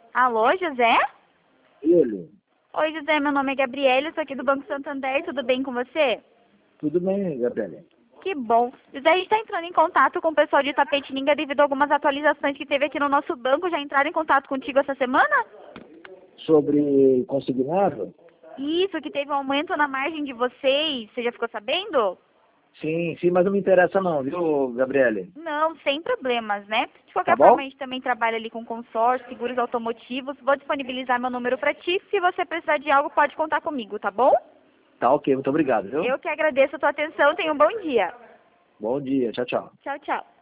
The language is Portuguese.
Alô, José? Ele. Oi, José, meu nome é Gabriela, sou aqui do Banco Santander, tudo bem com você? Tudo bem, Gabriela? Que bom. José, a gente está entrando em contato com o pessoal de Itapetininga devido a algumas atualizações que teve aqui no nosso banco. Já entraram em contato contigo essa semana? Sobre consignado? Isso, que teve um aumento na margem de vocês. Você já ficou sabendo? Sim, mas não me interessa não, viu, Gabriele? Não, sem problemas, né? De Tá qualquer forma, bom? a gente também trabalha ali com consórcio, seguros automotivos. Vou disponibilizar meu número para ti. Se você precisar de algo, pode contar comigo, tá bom? Tá ok, muito obrigado, viu? Eu que agradeço a tua atenção. Tenha um bom dia. Bom dia, tchau, tchau. Tchau, tchau.